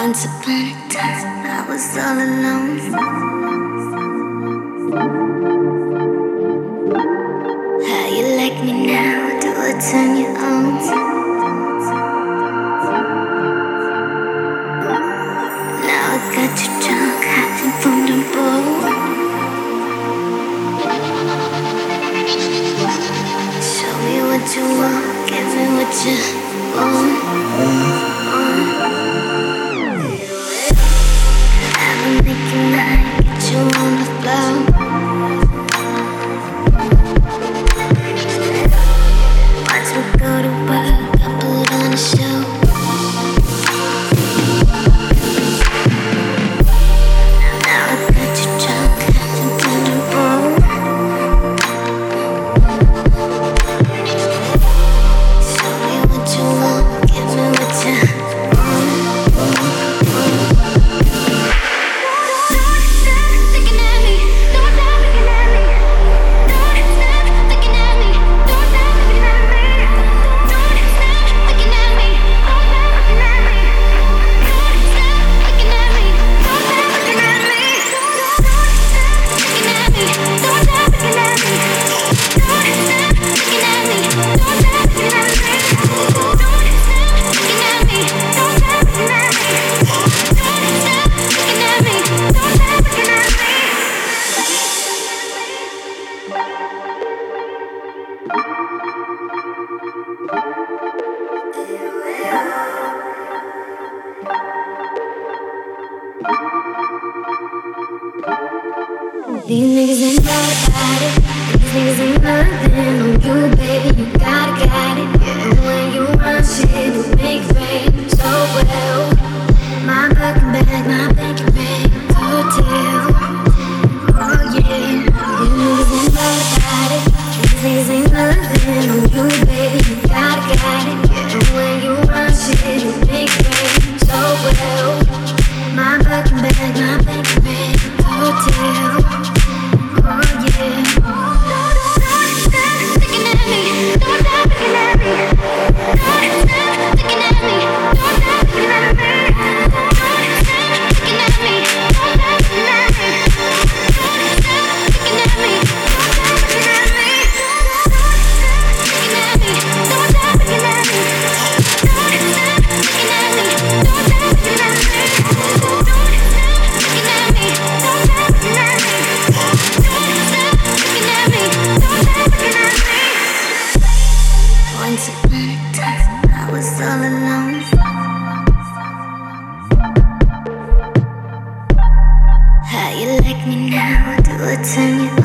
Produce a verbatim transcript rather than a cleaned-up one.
Once upon a time, I was all alone. How you like me now? Do I turn you on? Now I got you drunk, hiding from the bowl. Show me what you want, give me what you want. I'ma make you mine, get you on the floor. Watch me go to work, I put on a show. Now I got you drunk, hiding from the bowl. Show me what you want, give me what you want. These niggas ain't about it. These niggas ain't nothing on you, baby. You gotta got it. Yeah, when you run shit, you make fame so well. My Birkin bag, my banking bag, hotel. Oh yeah, these niggas ain't about it. These niggas ain't nothing on you, baby. You gotta got it. Yeah, when you run shit, you make fame so well. My Birkin bag, my banking bag, hotel. Oh yeah. Don't stop looking at me. Don't stop looking at me. Don't stop looking at me. Don't stop looking at me. Don't stop looking at me. Don't stop looking at me. Don't stop looking at me. Don't stop looking at me. Looking at me. Don't stop looking at me. Don't stop looking at me. Don't stop looking at me. Don't stop looking at me. Don't stop looking at me. Once upon a time, I was all alone. How you like me now? Do I turn you